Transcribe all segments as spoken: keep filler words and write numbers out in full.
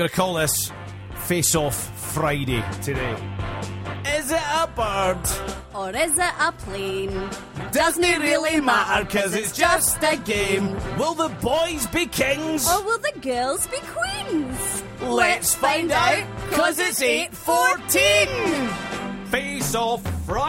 going to call this Face Off Friday today. Is it a bird? Or is it a plane? Doesn't it really matter, cause it's just a game. Will the boys be kings? Or will the girls be queens? Let's find out, cause it's eight fourteen. Face Off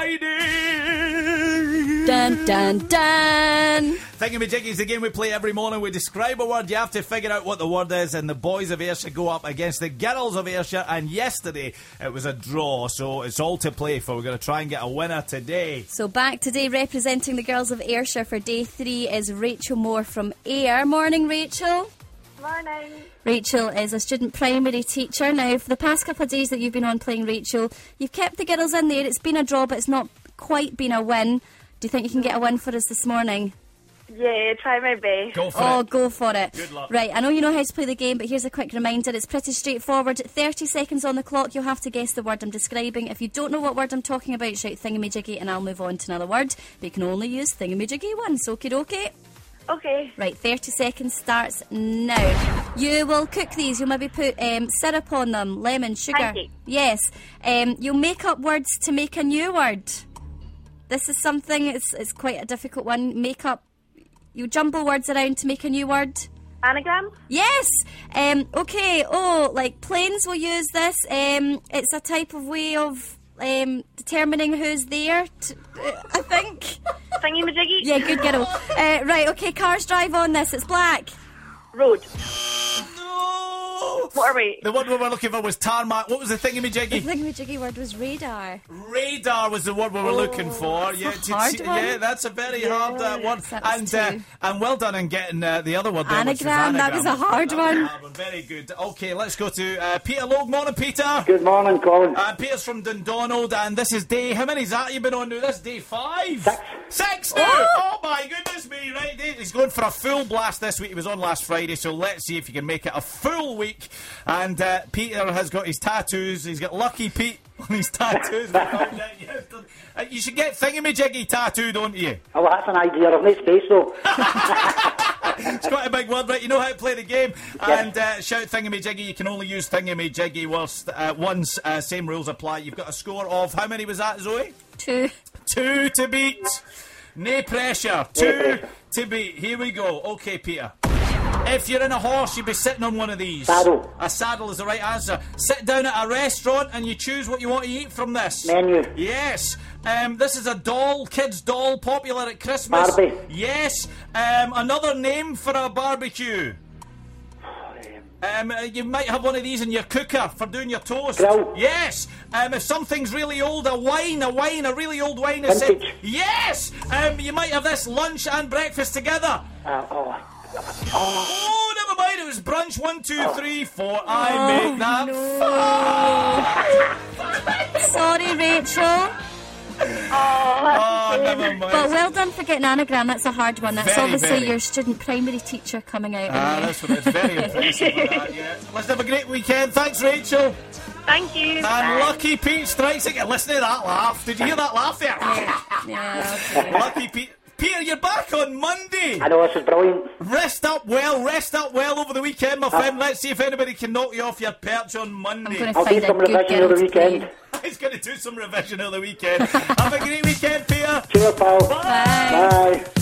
Friday. Dun dun dun. Thingamajiggy is the game we play every morning. We describe a word, you have to figure out what the word is, and the boys of Ayrshire go up against the girls of Ayrshire. And yesterday it was a draw, so it's all to play for. We're going to try and get a winner today. So back today representing the girls of Ayrshire for day three is Rachel Moore from Ayr. Morning, Rachel. Morning. Rachel is a student primary teacher. Now, for the past couple of days that you've been on playing, Rachel, you've kept the girls in there. It's been a draw, but it's not quite been a win. Do you think you can get a win for us this morning? Yeah, try my best. Go for oh, it. go for it. Good luck. Right, I know you know how to play the game, but here's a quick reminder. It's pretty straightforward. thirty seconds on the clock. You'll have to guess the word I'm describing. If you don't know what word I'm talking about, shout thingamajiggy and I'll move on to another word. But you can only use thingamajiggy once. Okie dokie? Okay. Right, thirty seconds starts now. You will cook these. You'll maybe put um, syrup on them, lemon, sugar. Pancake. Yes. Um, you'll make up words to make a new word. This is something, it's, it's quite a difficult one. Make up, you jumble words around to make a new word. Anagram? Yes. Um, okay. Oh, like planes will use this. Um, it's a type of way of um, determining who's there, t- uh, I think. Thingy-majiggy? Yeah, good girl. Uh, right, okay, cars drive on this. It's black. Road. No! What are we? The word we were looking for was tarmac. What was the The thingamajiggy? thingamajiggy word was radar. Radar was the word we were looking for. Yeah, a hard t- one. yeah, that's a very hard uh, word. That was And uh, two. and well done in getting uh, the other word there, which was Anagram, that was a hard That was a one. hard one. Very good. Okay, let's go to uh, Peter Logue. Morning, Peter. Good morning, Colin. Uh, Peter's from Dundonald, and this is day. How many's that you've been on now? This is day five. Six. Six now. Oh my goodness me! Right, he's going for a full blast this week. He was on last Friday, so let's see if you can make it a full week. And uh, Peter has got his tattoos. He's got Lucky Pete on his tattoos. We found out yesterday. Uh, you should get thingamajiggy tattooed, don't you? Oh, that's an idea. I've no space, though. It's quite a big word, right? You know how to play the game. And uh, shout thingamajiggy. You can only use thingamajiggy whilst uh, once. Uh, same rules apply. You've got a score of how many was that, Zoe? Two. Two to beat. No pressure. Two to beat. Here we go. Okay, Peter. If you're in a horse, you'd be sitting on one of these. Saddle. A saddle is the right answer. Sit down at a restaurant and you choose what you want to eat from this. Menu. Yes. Um, this is a doll, kid's doll, popular at Christmas. Barbie. Yes. Um, another name for a barbecue. Um, uh, you might have one of these in your cooker for doing your toast. Grill. Yes. Um, if something's really old, a wine, a wine, a really old wine is Vintage. said. Yes. Um, you might have this lunch and breakfast together. Uh, oh. Oh, never mind. It was brunch. One, two, three, four. I Oh, make that. no. Sorry, Rachel. Oh, never mind. But well done for getting anagram. That's a hard one. That's Very, obviously very. your student primary teacher coming out. Ah, in you. that's what it's very impressive with that, yeah. Let's have a great weekend. Thanks, Rachel. Thank you. And Bye. Lucky Pete strikes again. Listen to that laugh. Did you hear that laugh there? Yeah, okay. Lucky Pete. Peter, you're back on Monday. I know, this is brilliant. Rest up well, rest up well over the weekend, my friend. Let's see if anybody can knock you off your perch on I'm Monday. going to I'll find do a some good revision girl over the to play. weekend. He's going to do some revision over the weekend. Have a great weekend, Peter. Cheers, pal. Bye. Bye.